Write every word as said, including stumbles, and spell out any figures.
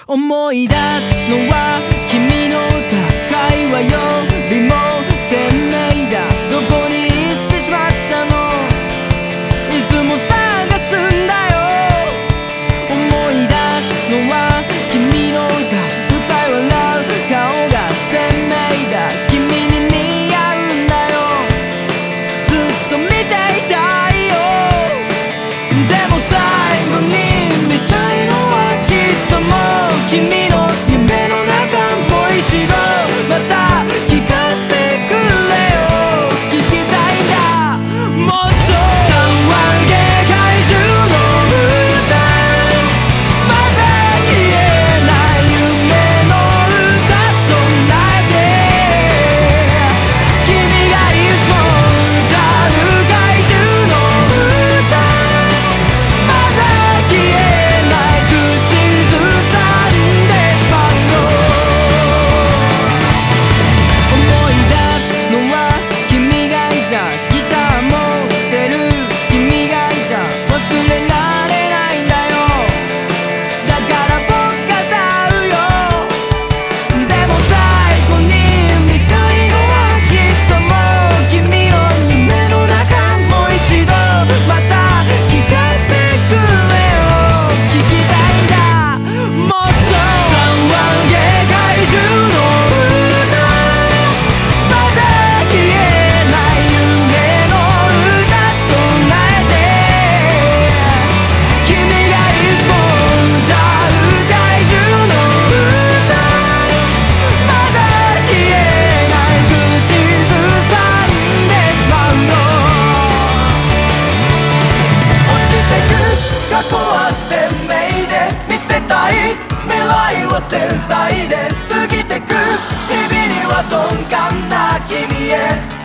思い出すのは君の会話よりも鮮明だ。どこに行ってしまったの、いつも探すんだよ。思い出すのは君の歌、歌い笑う顔が鮮明だ。君に似合うんだよ、ずっと見ていたいよ。でも最後に見たいのはきっともう君の夢の中、もう一度また聞かせてくれよ。聞きたいんだもっと。さんわんげ怪獣の歌、まだ消えない夢の歌唱えて、君がいつも歌う怪獣の歌、まだ消えない口ずさんでしまうの。思い出すのは君がいた、ギター持ってる君がいた、忘れられないんだよ。だから僕が歌うよ。でも最後に見たいのはきっともう君の夢の中、もう一度また聞かせてくれよ。聞きたいんだもっと。さんわんげ怪獣の歌、まだ消えない夢の歌唱えて、君がいつも歌う怪獣の歌、まだ消えない口ずさんでしまうの。落ちてく過去は鮮明で、見せたい未来は繊細で、過ぎてく日々には鈍感な君へ